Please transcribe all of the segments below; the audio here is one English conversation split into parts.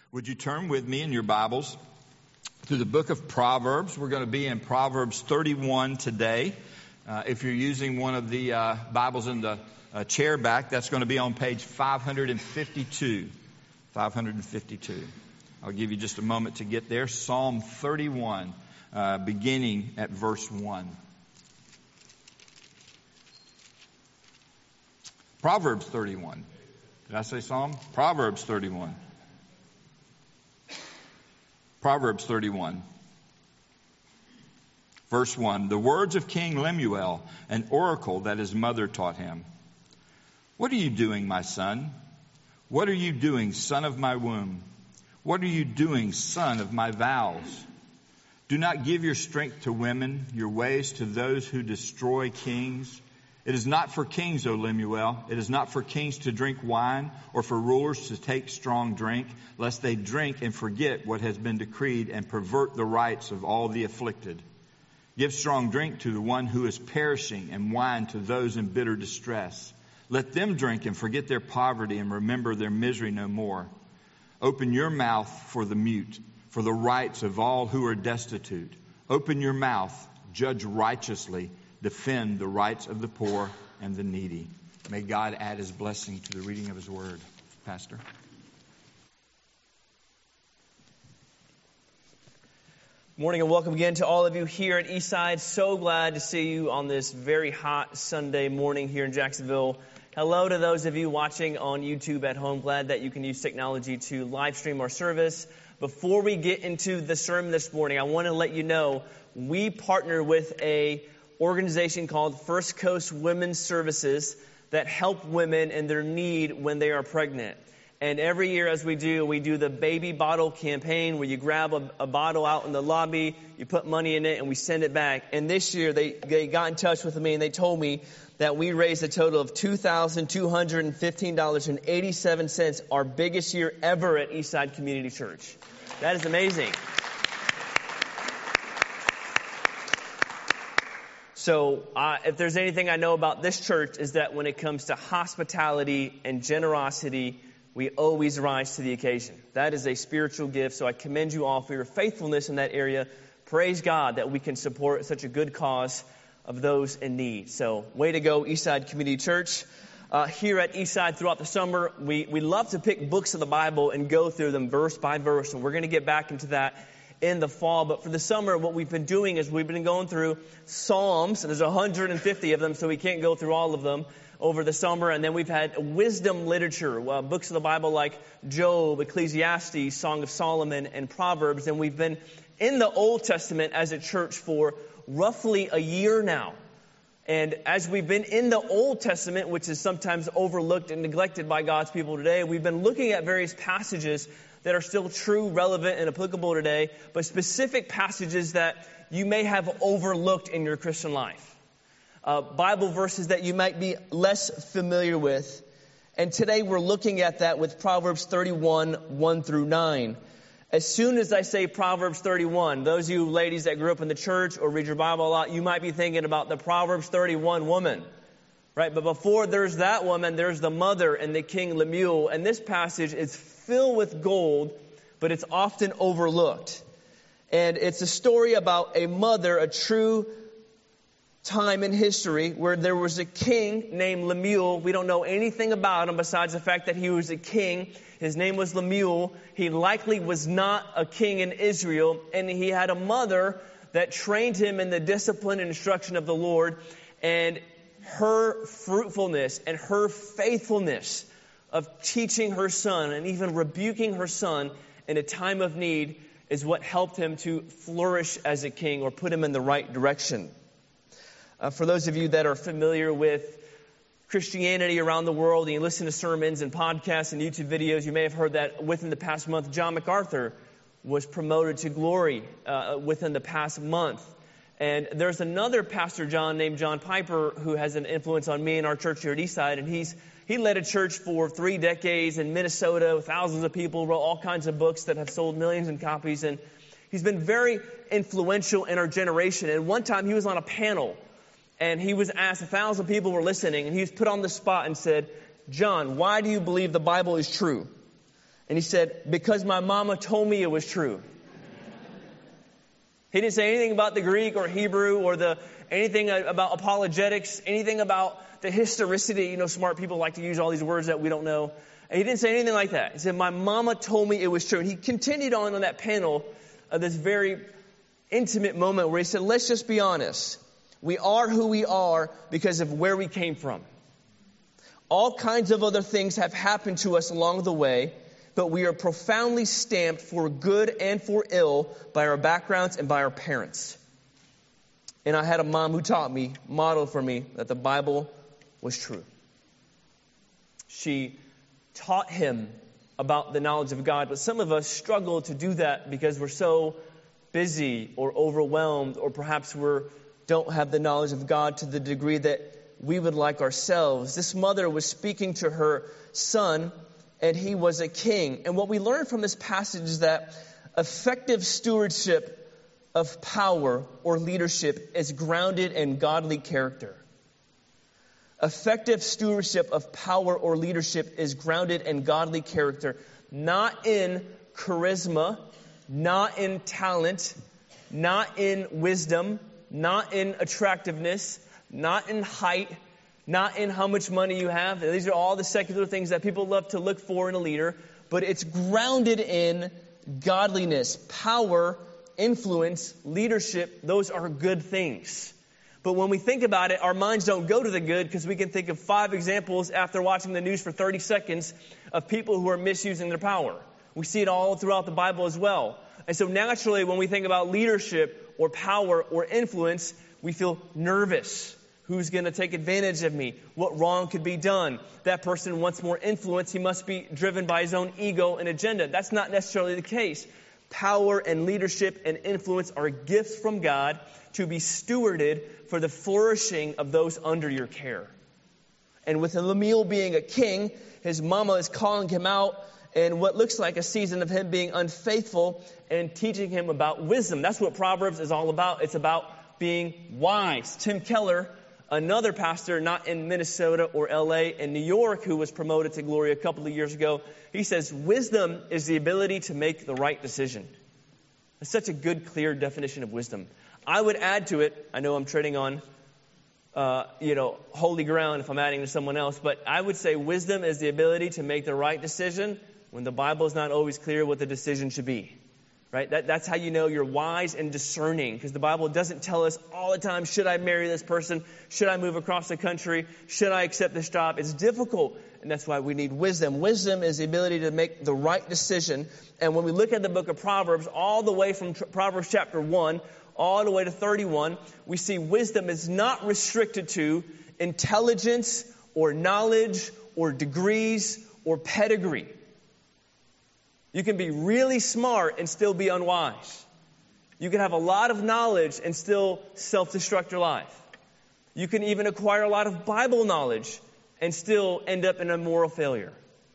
Would you turn with me in your Bibles to the book of Proverbs? We're going to be in Proverbs 31 today. If you're using one of the Bibles in the chair back, that's going to be on page 552. 552. I'll give you just a moment to get there. Psalm 31, beginning at verse 1. Proverbs 31. Did I say Psalm? Proverbs 31. Proverbs 31. Verse 1. The words of King Lemuel, an oracle that his mother taught him. What are you doing, my son? What are you doing, son of my womb? What are you doing, son of my vows? Do not give your strength to women, your ways to those who destroy kings. It is not for kings, O Lemuel. It is not for kings to drink wine or for rulers to take strong drink, lest they drink and forget what has been decreed and pervert the rights of all the afflicted. Give strong drink to the one who is perishing and wine to those in bitter distress. Let them drink and forget their poverty and remember their misery no more. Open your mouth for the mute, for the rights of all who are destitute. Open your mouth, judge righteously. Defend the rights of the poor and the needy. May God add His blessing to the reading of His word. Pastor. Morning and welcome again to all of you here at Eastside. So glad to see you on this very hot Sunday morning here in Jacksonville. Hello to those of you watching on YouTube at home. Glad that you can use technology to live stream our service. Before we get into the sermon this morning, I want to let you know we partner with a organization called First Coast Women's Services that help women in their need when they are pregnant. And every year as we do the baby bottle campaign where you grab a bottle out in the lobby, you put money in it, and we send it back. And this year they got in touch with me and they told me that we raised a total of $2,215.87, our biggest year ever at Eastside Community Church. That is amazing. So if there's anything I know about this church is that when it comes to hospitality and generosity, we always rise to the occasion. That is a spiritual gift, so I commend you all for your faithfulness in that area. Praise God that we can support such a good cause of those in need. So way to go, Eastside Community Church. Here at Eastside throughout the summer, we love to pick books of the Bible and go through them verse by verse, and we're going to get back into that in the fall. But for the summer, what we've been doing is we've been going through Psalms, and there's 150 of them, so we can't go through all of them over the summer. And then we've had wisdom literature, books of the Bible like Job, Ecclesiastes, Song of Solomon, and Proverbs. And we've been in the Old Testament as a church for roughly a year now. And as we've been in the Old Testament, which is sometimes overlooked and neglected by God's people today, we've been looking at various passages that are still true, relevant, and applicable today, but specific passages that you may have overlooked in your Christian life. Bible verses that you might be less familiar with. And today we're looking at that with Proverbs 31, 1 through 9. As soon as I say Proverbs 31, those of you ladies that grew up in the church or read your Bible a lot, you might be thinking about the Proverbs 31 woman. Right? But before there's that woman, there's the mother and the King Lemuel. And this passage is filled with gold, but it's often overlooked. And it's a story about a mother, a true time in history where there was a king named Lemuel. We don't know anything about him besides the fact that he was a king. His name was Lemuel. He likely was not a king in Israel. And he had a mother that trained him in the discipline and instruction of the Lord. And her fruitfulness and her faithfulness of teaching her son and even rebuking her son in a time of need is what helped him to flourish as a king or put him in the right direction. For those of you that are familiar with Christianity around the world and you listen to sermons and podcasts and YouTube videos, you may have heard that within the past month, John MacArthur was promoted to glory within the past month. And there's another Pastor John named John Piper who has an influence on me and our church here at Eastside. And he led a church for 3 decades in Minnesota with thousands of people, wrote all kinds of books that have sold millions of copies. And he's been very influential in our generation. And one time he was on a panel and he was asked, 1,000 people were listening, and he was put on the spot and said, John, why do you believe the Bible is true? And he said, because my mama told me it was true. He didn't say anything about the Greek or Hebrew or anything about apologetics, anything about the historicity. You know, smart people like to use all these words that we don't know. And he didn't say anything like that. He said, my mama told me it was true. And he continued on that panel of this very intimate moment where he said, let's just be honest. We are who we are because of where we came from. All kinds of other things have happened to us along the way, but we are profoundly stamped for good and for ill by our backgrounds and by our parents. And I had a mom who taught me, modeled for me, that the Bible was true. She taught him about the knowledge of God, but some of us struggle to do that because we're so busy or overwhelmed, or perhaps we don't have the knowledge of God to the degree that we would like ourselves. This mother was speaking to her son, and he was a king. And what we learn from this passage is that effective stewardship of power or leadership is grounded in godly character. Effective stewardship of power or leadership is grounded in godly character, not in charisma, not in talent, not in wisdom, not in attractiveness, not in height, not in how much money you have. These are all the secular things that people love to look for in a leader, but it's grounded in godliness, power, influence, leadership. Those are good things. But when we think about it, our minds don't go to the good because we can think of 5 examples after watching the news for 30 seconds of people who are misusing their power. We see it all throughout the Bible as well. And so naturally, when we think about leadership or power or influence, we feel nervous. Who's going to take advantage of me? What wrong could be done? That person wants more influence. He must be driven by his own ego and agenda. That's not necessarily the case. Power and leadership and influence are gifts from God to be stewarded for the flourishing of those under your care. And with Lemuel being a king, his mama is calling him out in what looks like a season of him being unfaithful and teaching him about wisdom. That's what Proverbs is all about. It's about being wise. Tim Keller, another pastor, not in Minnesota or LA, in New York, who was promoted to glory a couple of years ago, he says, wisdom is the ability to make the right decision. That's such a good, clear definition of wisdom. I would add to it, I know I'm treading on, holy ground if I'm adding to someone else, but I would say wisdom is the ability to make the right decision when the Bible is not always clear what the decision should be. Right? That's how you know you're wise and discerning, because the Bible doesn't tell us all the time, should I marry this person? Should I move across the country? Should I accept this job? It's difficult, and that's why we need wisdom. Wisdom is the ability to make the right decision. And when we look at the book of Proverbs, all the way from Proverbs chapter 1 all the way to 31, we see wisdom is not restricted to intelligence or knowledge or degrees or pedigree. You can be really smart and still be unwise. You can have a lot of knowledge and still self-destruct your life. You can even acquire a lot of Bible knowledge and still end up in a moral failure.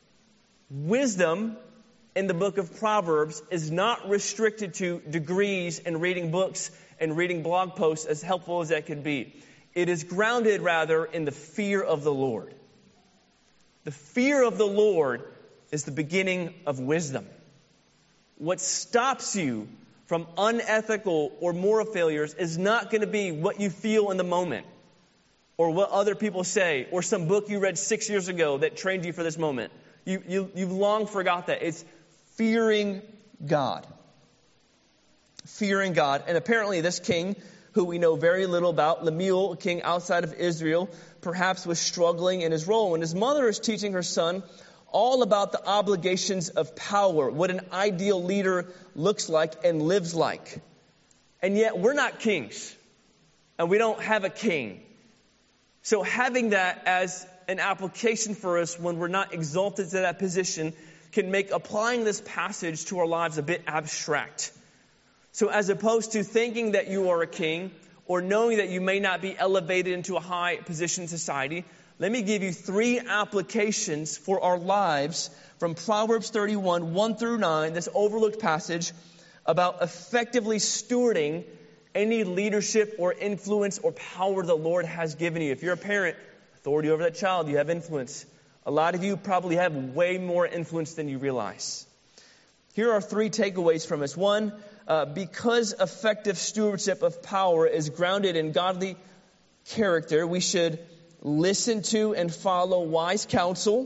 Wisdom in the book of Proverbs is not restricted to degrees and reading books and reading blog posts, as helpful as that could be. It is grounded rather in the fear of the Lord. The fear of the Lord is the beginning of wisdom. What stops you from unethical or moral failures is not going to be what you feel in the moment, or what other people say, or some book you read 6 years ago that trained you for this moment. You've long forgot that. It's fearing God. Fearing God. And apparently this king, who we know very little about, Lemuel, a king outside of Israel, perhaps was struggling in his role. And his mother is teaching her son all about the obligations of power, what an ideal leader looks like and lives like. And yet we're not kings, and we don't have a king. So having that as an application for us when we're not exalted to that position can make applying this passage to our lives a bit abstract. So as opposed to thinking that you are a king or knowing that you may not be elevated into a high position in society, let me give you 3 applications for our lives from Proverbs 31, 1 through 9, this overlooked passage about effectively stewarding any leadership or influence or power the Lord has given you. If you're a parent, authority over that child, you have influence A lot of you probably have way more influence than you realize. Here are 3 takeaways from us. 1, because effective stewardship of power is grounded in godly character, we should listen to and follow wise counsel.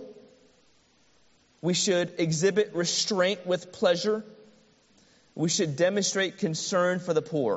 We should exhibit restraint with pleasure. We should demonstrate concern for the poor.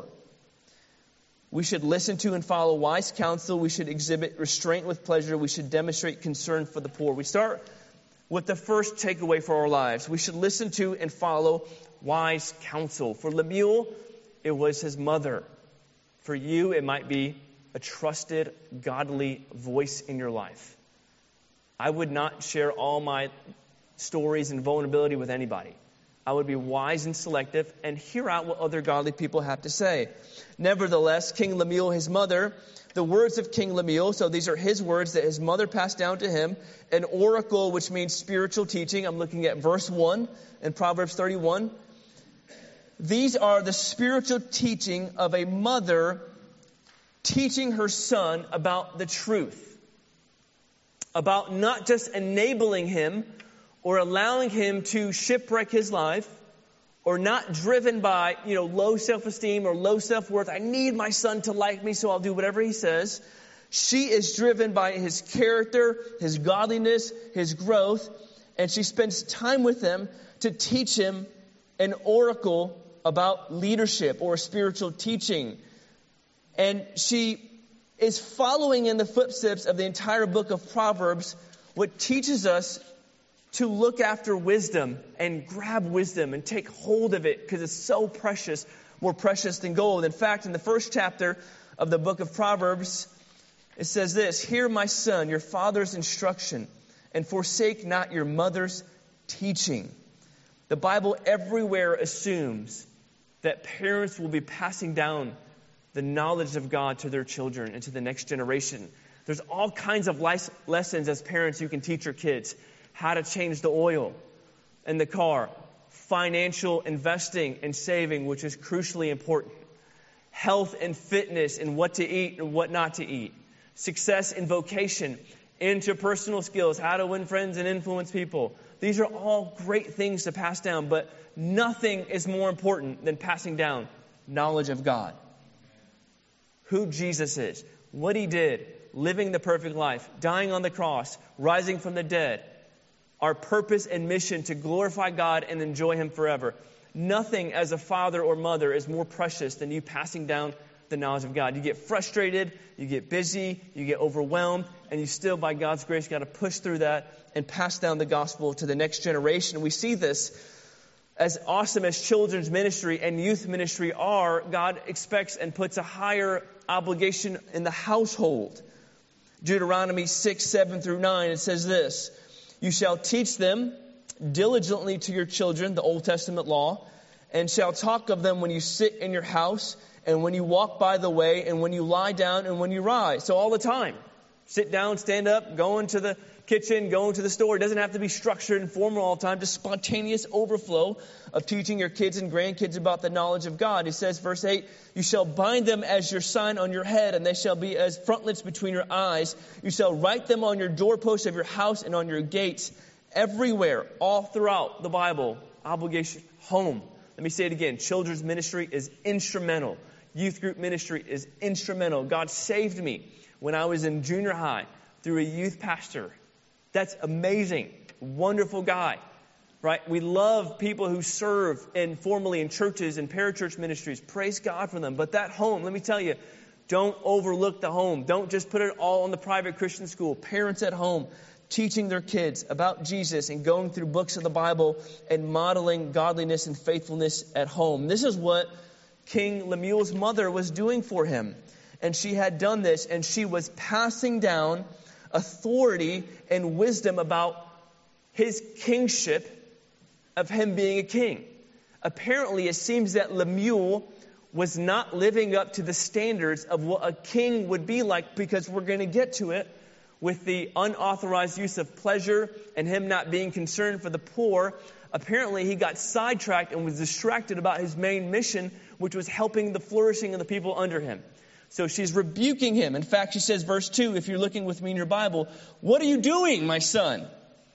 We should listen to and follow wise counsel. We should exhibit restraint with pleasure. We should demonstrate concern for the poor. We start with the first takeaway for our lives. We should listen to and follow wise counsel. For Lemuel, it was his mother. For you, it might be a trusted, godly voice in your life. I would not share all my stories and vulnerability with anybody. I would be wise and selective and hear out what other godly people have to say. Nevertheless, King Lemuel, his mother, the words of King Lemuel, so these are his words that his mother passed down to him, an oracle, which means spiritual teaching. I'm looking at verse 1 in Proverbs 31. These are the spiritual teaching of a mother teaching her son about the truth, about not just enabling him or allowing him to shipwreck his life, or not driven by, low self-esteem or low self-worth. I need my son to like me, so I'll do whatever he says. She is driven by his character, his godliness, his growth, and she spends time with him to teach him an oracle about leadership or spiritual teaching. And she is following in the footsteps of the entire book of Proverbs, what teaches us to look after wisdom and grab wisdom and take hold of it because it's so precious, more precious than gold. In fact, in the first chapter of the book of Proverbs, it says this, "Hear, my son, your father's instruction, and forsake not your mother's teaching." The Bible everywhere assumes that parents will be passing down the knowledge of God to their children and to the next generation. There's all kinds of lessons as parents you can teach your kids. How to change the oil in the car, financial investing and saving, which is crucially important, health and fitness and what to eat and what not to eat, success in vocation, interpersonal skills, how to win friends and influence people. These are all great things to pass down, but nothing is more important than passing down knowledge of God. Who Jesus is, what he did, living the perfect life, dying on the cross, rising from the dead, our purpose and mission to glorify God and enjoy him forever. Nothing as a father or mother is more precious than you passing down the knowledge of God. You get frustrated, you get busy, you get overwhelmed, and you still, by God's grace, got to push through that and pass down the gospel to the next generation. We see this as awesome as children's ministry and youth ministry are. God expects and puts a higher obligation in the household. Deuteronomy 6:7-9, it says this, "You shall teach them diligently to your children the Old Testament law, and shall talk of them when you sit in your house, and when you walk by the way, and when you lie down, and when you rise." So all the time. Sit down, stand up, go into the kitchen, go into the store. It doesn't have to be structured and formal all the time. Just spontaneous overflow of teaching your kids and grandkids about the knowledge of God. He says, verse 8, "You shall bind them as your sign on your head, and they shall be as frontlets between your eyes. You shall write them on your doorposts of your house and on your gates." Everywhere, all throughout the Bible, obligation, home. Let me say it again. Children's ministry is instrumental. Youth group ministry is instrumental. God saved me when I was in junior high through a youth pastor. That's amazing. Wonderful guy, right? We love people who serve informally in churches and parachurch ministries. Praise God for them. But that home, let me tell you, don't overlook the home. Don't just put it all on the private Christian school. Parents at home teaching their kids about Jesus and going through books of the Bible and modeling godliness and faithfulness at home. This is what King Lemuel's mother was doing for him. And she had done this, and she was passing down authority and wisdom about his kingship of him being a king. Apparently, it seems that Lemuel was not living up to the standards of what a king would be like, because we're going to get to it with the unauthorized use of pleasure and him not being concerned for the poor. Apparently, he got sidetracked and was distracted about his main mission, which was helping the flourishing of the people under him. So she's rebuking him. In fact, she says, verse 2, if you're looking with me in your Bible, what are you doing, my son?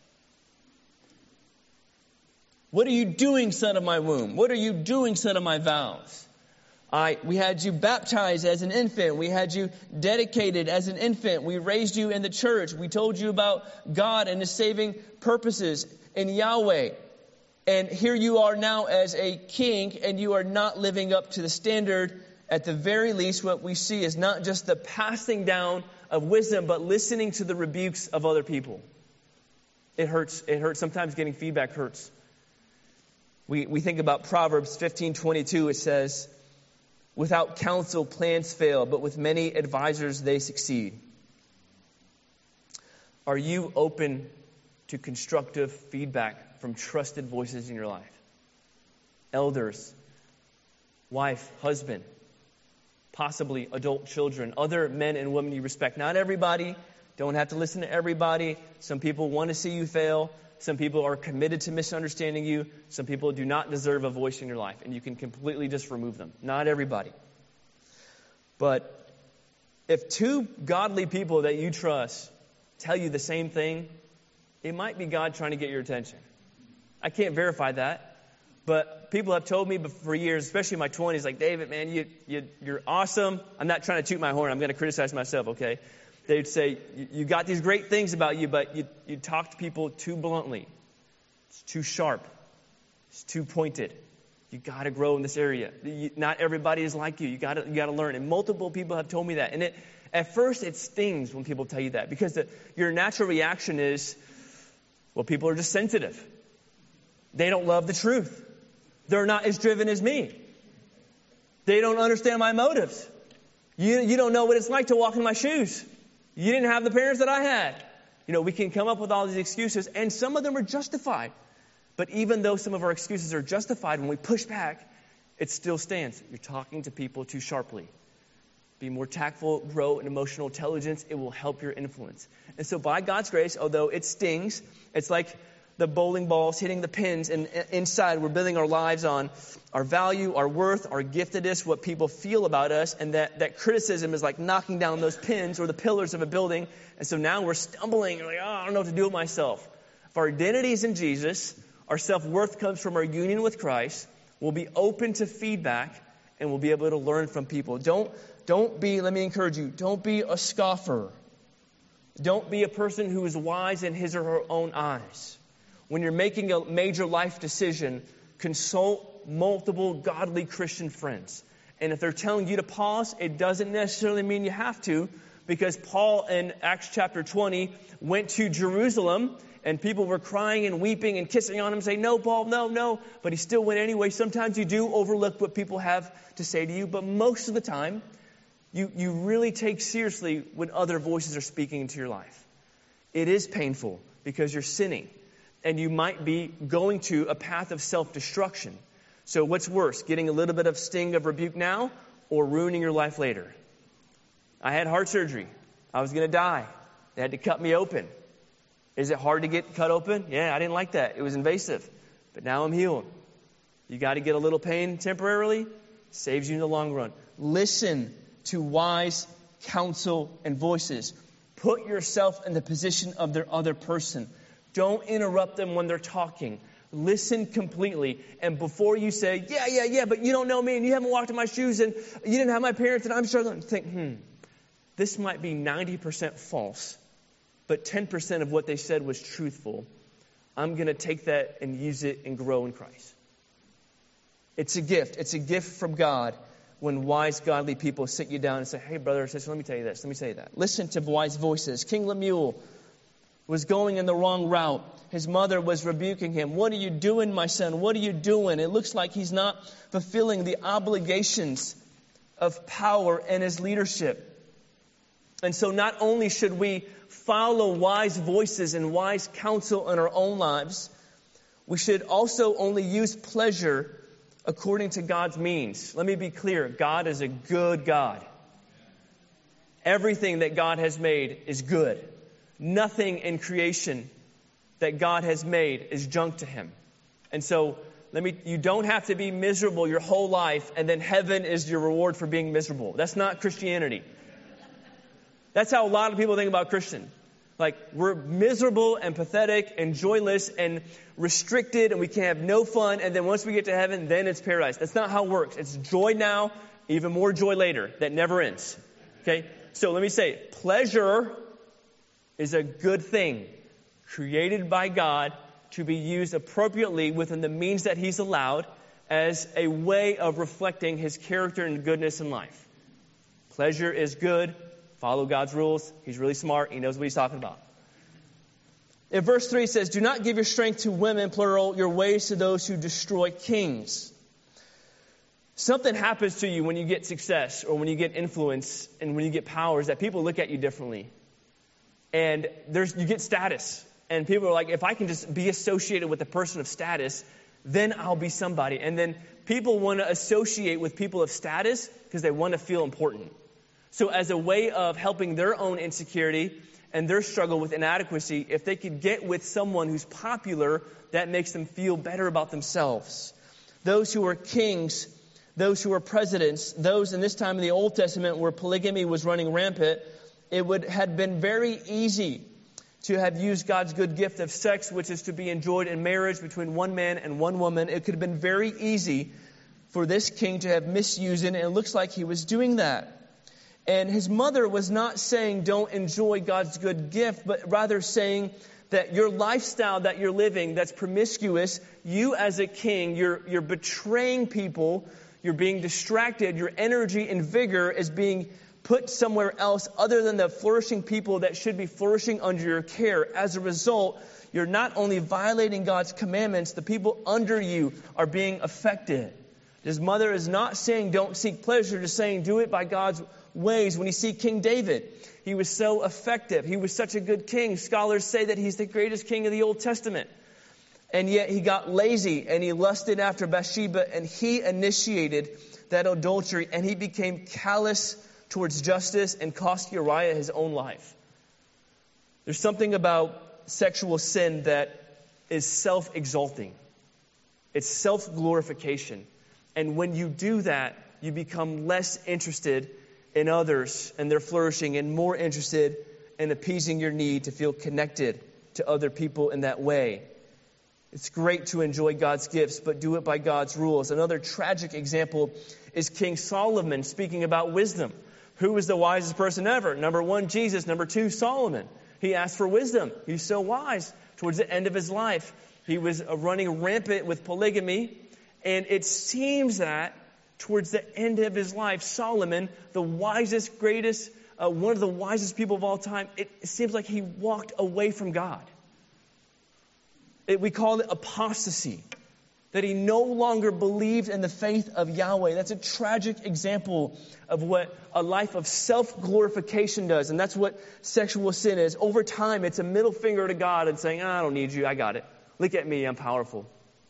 What are you doing, son of my womb? What are you doing, son of my vows? We had you baptized as an infant. We had you dedicated as an infant. We raised you in the church. We told you about God and His saving purposes in Yahweh. And here you are now as a king, and you are not living up to the standard. At the very least, what we see is not just the passing down of wisdom, but listening to the rebukes of other people. It hurts. It hurts. Sometimes getting feedback hurts. We think about Proverbs 15:22. It says, without counsel, plans fail, but with many advisors, they succeed. Are you open to constructive feedback from trusted voices in your life? Elders, wife, husband, possibly adult children, other men and women you respect. Not everybody. Don't have to listen to everybody. Some people want to see you fail. Some people are committed to misunderstanding you. Some people do not deserve a voice in your life, and you can completely just remove them. Not everybody. But if two godly people that you trust tell you the same thing, it might be God trying to get your attention. I can't verify that, but people have told me for years, especially in my 20s, like, David, man, you're awesome. I'm not trying to toot my horn. I'm going to criticize myself, okay? They'd say, you got these great things about you, but you talk to people too bluntly. It's too sharp. It's too pointed. You got to grow in this area. Not everybody is like you. You got to learn. And multiple people have told me that. And at first it stings when people tell you that, because your natural reaction is, well, people are just sensitive. They don't love the truth. They're not as driven as me. They don't understand my motives. You don't know what it's like to walk in my shoes. You didn't have the parents that I had. We can come up with all these excuses, and some of them are justified. But even though some of our excuses are justified, when we push back, it still stands. You're talking to people too sharply. Be more tactful, grow in emotional intelligence. It will help your influence. And so by God's grace, although it stings, it's like the bowling balls hitting the pins, and inside we're building our lives on our value, our worth, our giftedness, what people feel about us, and that criticism is like knocking down those pins or the pillars of a building. And so now we're stumbling, like, I don't know what to do with myself. If our identity is in Jesus, our self-worth comes from our union with Christ, we'll be open to feedback, and we'll be able to learn from people. Don't be, let me encourage you, don't be a scoffer. Don't be a person who is wise in his or her own eyes. When you're making a major life decision, consult multiple godly Christian friends. And if they're telling you to pause, it doesn't necessarily mean you have to, because Paul in Acts chapter 20 went to Jerusalem, and people were crying and weeping and kissing on him, saying, no, Paul, no. But he still went anyway. Sometimes you do overlook what people have to say to you, but most of the time, you really take seriously when other voices are speaking into your life. It is painful because you're sinning, and you might be going to a path of self-destruction. So what's worse, getting a little bit of sting of rebuke now or ruining your life later? I had heart surgery. I was going to die. They had to cut me open. Is it hard to get cut open? Yeah, I didn't like that. It was invasive. But now I'm healed. You got to get a little pain temporarily. Saves you in the long run. Listen to wise counsel and voices. Put yourself in the position of their other person. Don't interrupt them when they're talking. Listen completely. And before you say, yeah, but you don't know me and you haven't walked in my shoes and you didn't have my parents and I'm struggling, think, this might be 90% false, but 10% of what they said was truthful. I'm going to take that and use it and grow in Christ. It's a gift. It's a gift from God when wise, godly people sit you down and say, hey, brother or sister, let me tell you this. Let me tell you that. Listen to wise voices. King Lemuel was going in the wrong route. His mother was rebuking him. What are you doing, my son? What are you doing? It looks like he's not fulfilling the obligations of power and his leadership. And so not only should we follow wise voices and wise counsel in our own lives, we should also only use pleasure according to God's means. Let me be clear. God is a good God. Everything that God has made is good. Nothing in creation that God has made is junk to him. And so you don't have to be miserable your whole life and then heaven is your reward for being miserable. That's not Christianity. That's how a lot of people think about Christian. Like, we're miserable and pathetic and joyless and restricted and we can have no fun, and then once we get to heaven, then it's paradise. That's not how it works. It's joy now, even more joy later. That never ends. Okay? So let me say, pleasure is a good thing created by God to be used appropriately within the means that He's allowed as a way of reflecting His character and goodness in life. Pleasure is good. Follow God's rules. He's really smart. He knows what He's talking about. In verse 3 it says, do not give your strength to women, plural, your ways to those who destroy kings. Something happens to you when you get success or when you get influence and when you get powers that people look at you differently. And you get status. And people are like, if I can just be associated with a person of status, then I'll be somebody. And then people want to associate with people of status because they want to feel important. So as a way of helping their own insecurity and their struggle with inadequacy, if they could get with someone who's popular, that makes them feel better about themselves. Those who are kings, those who are presidents, those in this time in the Old Testament where polygamy was running rampant, had been very easy to have used God's good gift of sex, which is to be enjoyed in marriage between one man and one woman. It could have been very easy for this king to have misused it, and it looks like he was doing that. And his mother was not saying don't enjoy God's good gift, but rather saying that your lifestyle that you're living that's promiscuous, you as a king, you're betraying people, you're being distracted, your energy and vigor is being put somewhere else other than the flourishing people that should be flourishing under your care. As a result, you're not only violating God's commandments, the people under you are being affected. His mother is not saying don't seek pleasure, just saying do it by God's ways. When you see King David, he was so effective. He was such a good king. Scholars say that he's the greatest king of the Old Testament. And yet he got lazy and he lusted after Bathsheba and he initiated that adultery and he became callous towards justice and cost Uriah his own life. There's something about sexual sin that is self-exalting. It's self-glorification. And when you do that, you become less interested in others and their flourishing and more interested in appeasing your need to feel connected to other people in that way. It's great to enjoy God's gifts, but do it by God's rules. Another tragic example is King Solomon speaking about wisdom. Who was the wisest person ever? Number 1, Jesus. Number 2, Solomon. He asked for wisdom. He's so wise. Towards the end of his life, he was running rampant with polygamy. And it seems that towards the end of his life, Solomon, the wisest, greatest, one of the wisest people of all time, it seems like he walked away from God. We call it apostasy, that he no longer believed in the faith of Yahweh. That's a tragic example of what a life of self-glorification does. And that's what sexual sin is. Over time, it's a middle finger to God and saying, I don't need you, I got it. Look at me, I'm powerful.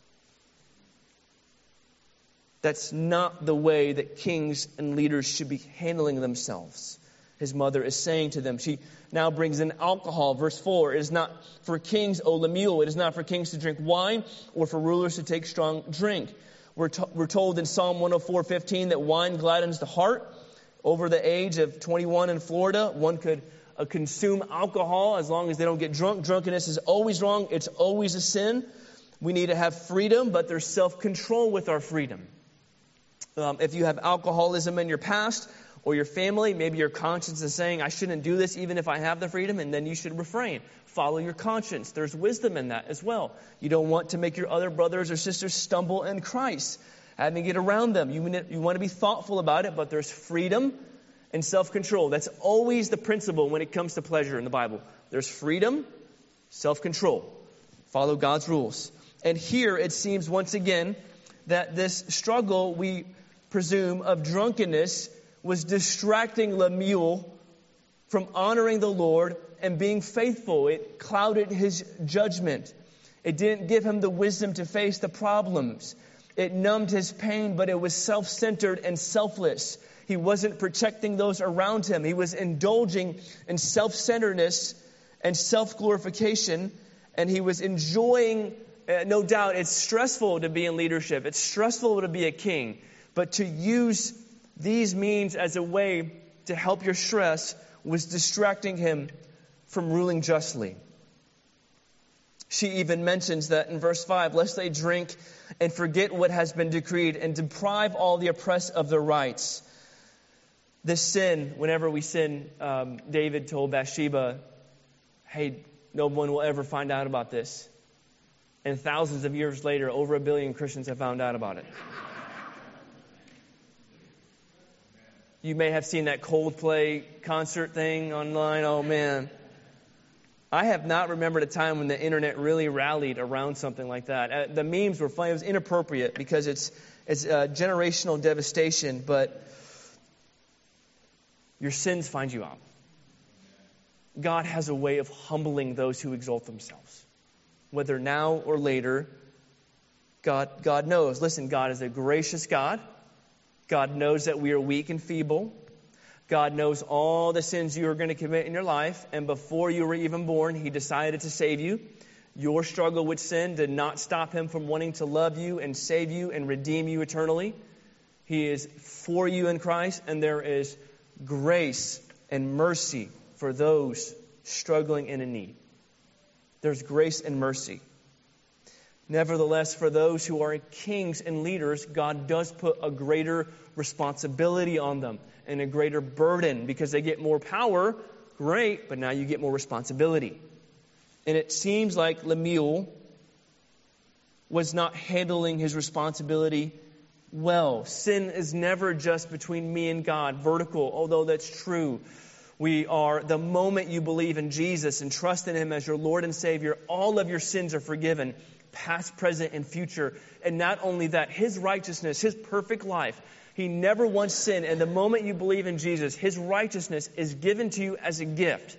That's not the way that kings and leaders should be handling themselves. His mother is saying to them. She now brings in alcohol. Verse 4, it is not for kings, O Lemuel, it is not for kings to drink wine or for rulers to take strong drink. We're told in Psalm 104:15 that wine gladdens the heart. Over the age of 21 in Florida, one could consume alcohol as long as they don't get drunk. Drunkenness is always wrong. It's always a sin. We need to have freedom, but there's self-control with our freedom. If you have alcoholism in your past or your family, maybe your conscience is saying, I shouldn't do this even if I have the freedom, and then you should refrain. Follow your conscience. There's wisdom in that as well. You don't want to make your other brothers or sisters stumble in Christ, having to get around them. You want to be thoughtful about it, but there's freedom and self-control. That's always the principle when it comes to pleasure in the Bible. There's freedom, self-control. Follow God's rules. And here it seems once again that this struggle, we presume, of drunkenness was distracting Lemuel from honoring the Lord and being faithful. It clouded his judgment. It didn't give him the wisdom to face the problems. It numbed his pain, but it was self-centered and selfless. He wasn't protecting those around him. He was indulging in self-centeredness and self-glorification, and he was enjoying no doubt it's stressful to be in leadership. It's stressful to be a king. But to use these means as a way to help your stress was distracting him from ruling justly. She even mentions that in verse 5, lest they drink and forget what has been decreed and deprive all the oppressed of their rights. This sin, whenever we sin, David told Bathsheba, hey, no one will ever find out about this. And thousands of years later, over 1 billion Christians have found out about it. You may have seen that Coldplay concert thing online. Oh, man. I have not remembered a time when the internet really rallied around something like that. The memes were funny. It was inappropriate because it's generational devastation, but your sins find you out. God has a way of humbling those who exalt themselves. Whether now or later, God knows. Listen, God is a gracious God. God knows that we are weak and feeble. God knows all the sins you are going to commit in your life. And before you were even born, He decided to save you. Your struggle with sin did not stop Him from wanting to love you and save you and redeem you eternally. He is for you in Christ, and there is grace and mercy for those struggling and in need. There's grace and mercy. Nevertheless, for those who are kings and leaders, God does put a greater responsibility on them and a greater burden because they get more power. Great, but now you get more responsibility. And it seems like Lemuel was not handling his responsibility well. Sin is never just between me and God, vertical, although that's true. We are, the moment you believe in Jesus and trust in Him as your Lord and Savior, all of your sins are forgiven, past, present, and future. And not only that, His righteousness, His perfect life, He never once sinned. And the moment you believe in Jesus, His righteousness is given to you as a gift.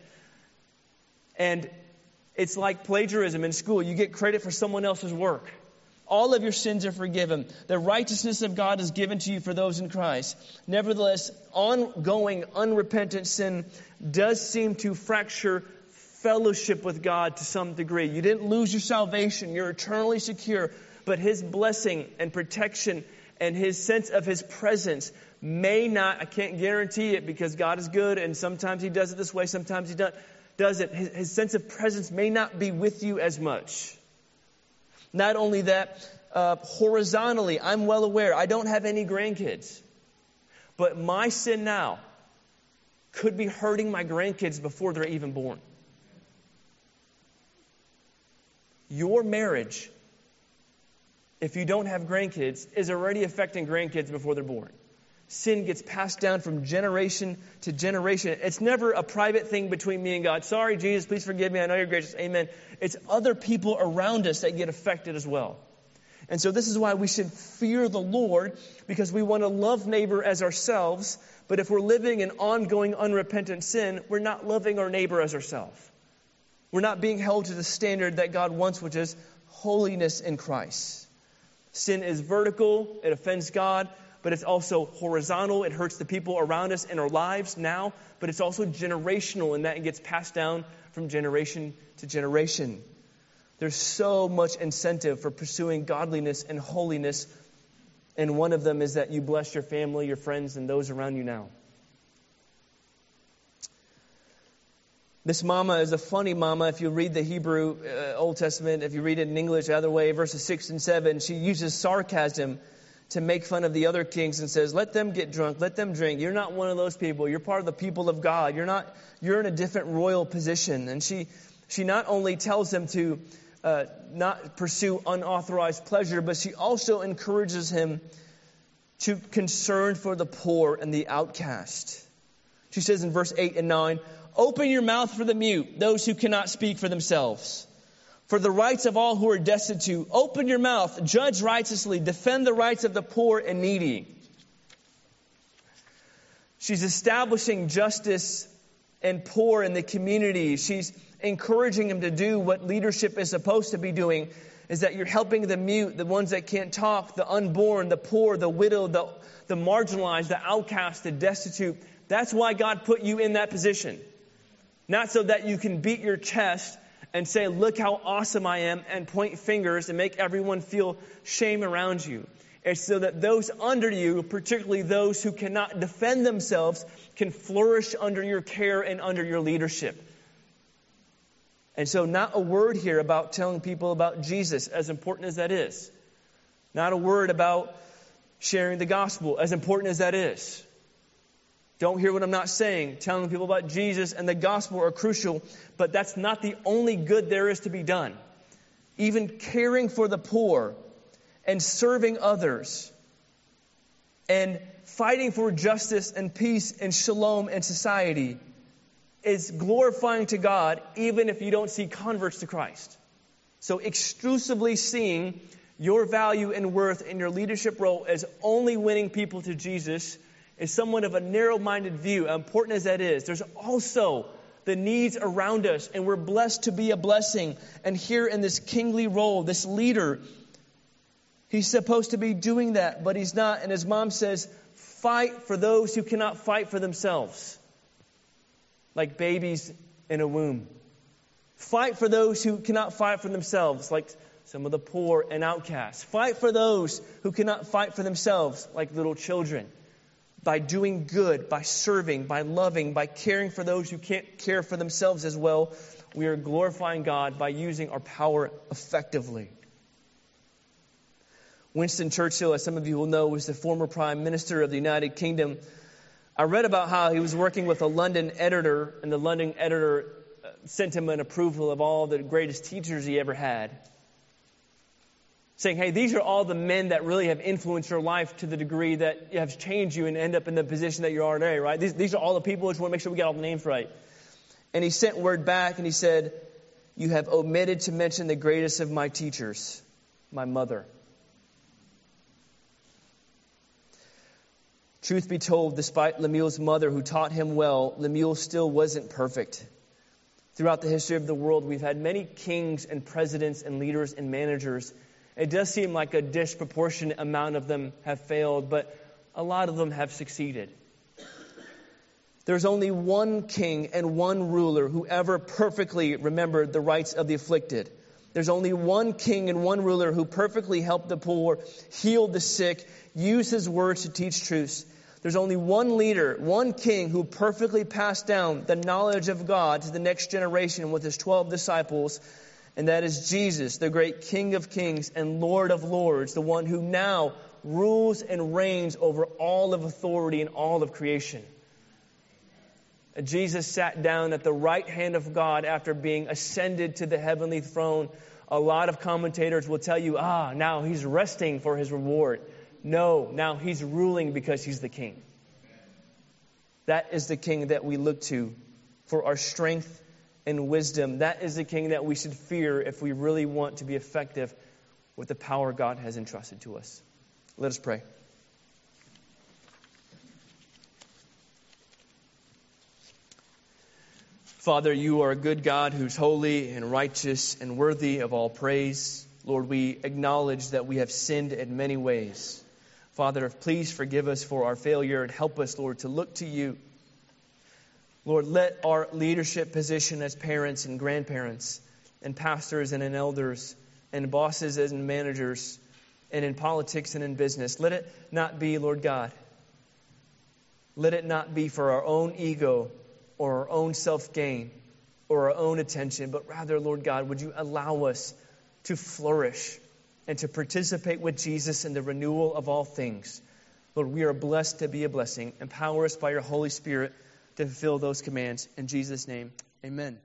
And it's like plagiarism in school. You get credit for someone else's work. All of your sins are forgiven. The righteousness of God is given to you for those in Christ. Nevertheless, ongoing, unrepentant sin does seem to fracture fellowship with God to some degree. You didn't lose your salvation. You're eternally secure. But His blessing and protection and His sense of His presence may not, I can't guarantee it because God is good and sometimes He does it this way, sometimes He does it. His sense of presence may not be with you as much. Not only that, horizontally, I'm well aware, I don't have any grandkids. But my sin now could be hurting my grandkids before they're even born. Your marriage, if you don't have grandkids, is already affecting grandkids before they're born. Sin gets passed down from generation to generation. It's never a private thing between me and God. Sorry, Jesus, please forgive me. I know you're gracious. Amen. It's other people around us that get affected as well. And so this is why we should fear the Lord, because we want to love neighbor as ourselves. But if we're living in ongoing unrepentant sin, we're not loving our neighbor as ourselves. We're not being held to the standard that God wants, which is holiness in Christ. Sin is vertical. It offends God. But it's also horizontal. It hurts the people around us in our lives now. But it's also generational in that it gets passed down from generation to generation. There's so much incentive for pursuing godliness and holiness. And one of them is that you bless your family, your friends, and those around you now. This mama is a funny mama. If you read the Hebrew Old Testament, if you read it in English the other way, verses 6 and 7, she uses sarcasm to make fun of the other kings and says, let them get drunk, let them drink. You're not one of those people. You're part of the people of God. You're in a different royal position. And she not only tells them to not pursue unauthorized pleasure, but she also encourages him to concern for the poor and the outcast. She says in verse 8 and 9, open your mouth for the mute, those who cannot speak for themselves. For the rights of all who are destitute, open your mouth, judge righteously, defend the rights of the poor and needy. She's establishing justice and poor in the community. She's encouraging them to do what leadership is supposed to be doing, is that you're helping the mute, the ones that can't talk, the unborn, the poor, the widow, the marginalized, the outcast, the destitute. That's why God put you in that position. Not so that you can beat your chest and say, look how awesome I am, and point fingers and make everyone feel shame around you. It's so that those under you, particularly those who cannot defend themselves, can flourish under your care and under your leadership. And so not a word here about telling people about Jesus, as important as that is. Not a word about sharing the gospel, as important as that is. Don't hear what I'm not saying. Telling people about Jesus and the gospel are crucial, but that's not the only good there is to be done. Even caring for the poor and serving others and fighting for justice and peace and shalom in society is glorifying to God, even if you don't see converts to Christ. So exclusively seeing your value and worth in your leadership role as only winning people to Jesus is somewhat of a narrow-minded view, important as that is. There's also the needs around us, and we're blessed to be a blessing. And here in this kingly role, this leader, he's supposed to be doing that, but he's not. And his mom says, fight for those who cannot fight for themselves, like babies in a womb. Fight for those who cannot fight for themselves, like some of the poor and outcasts. Fight for those who cannot fight for themselves, like little children. By doing good, by serving, by loving, by caring for those who can't care for themselves as well, we are glorifying God by using our power effectively. Winston Churchill, as some of you will know, was the former Prime Minister of the United Kingdom. I read about how he was working with a London editor, and the London editor sent him an approval of all the greatest teachers he ever had, saying, hey, these are all the men that really have influenced your life to the degree that have changed you and end up in the position that you are today, right? These are all the people. I just want to make sure we get all the names right. And he sent word back and he said, you have omitted to mention the greatest of my teachers, my mother. Truth be told, despite Lemuel's mother who taught him well, Lemuel still wasn't perfect. Throughout the history of the world, we've had many kings and presidents and leaders and managers. It does seem like a disproportionate amount of them have failed, but a lot of them have succeeded. There's only one king and one ruler who ever perfectly remembered the rights of the afflicted. There's only one king and one ruler who perfectly helped the poor, healed the sick, used his words to teach truths. There's only one leader, one king who perfectly passed down the knowledge of God to the next generation with his 12 disciples. And that is Jesus, the great King of Kings and Lord of Lords, the one who now rules and reigns over all of authority and all of creation. Jesus sat down at the right hand of God after being ascended to the heavenly throne. A lot of commentators will tell you, now he's resting for his reward. No, now he's ruling because he's the king. That is the king that we look to for our strength and wisdom. That is the king that we should fear if we really want to be effective with the power God has entrusted to us. Let us pray. Father, you are a good God who's holy and righteous and worthy of all praise. Lord, we acknowledge that we have sinned in many ways. Father, please forgive us for our failure and help us, Lord, to look to you. Lord, let our leadership position as parents and grandparents and pastors and in elders and bosses and managers and in politics and in business, let it not be, Lord God, let it not be for our own ego or our own self-gain or our own attention, but rather, Lord God, would you allow us to flourish and to participate with Jesus in the renewal of all things. Lord, we are blessed to be a blessing. Empower us by your Holy Spirit to fulfill those commands. In Jesus' name, amen.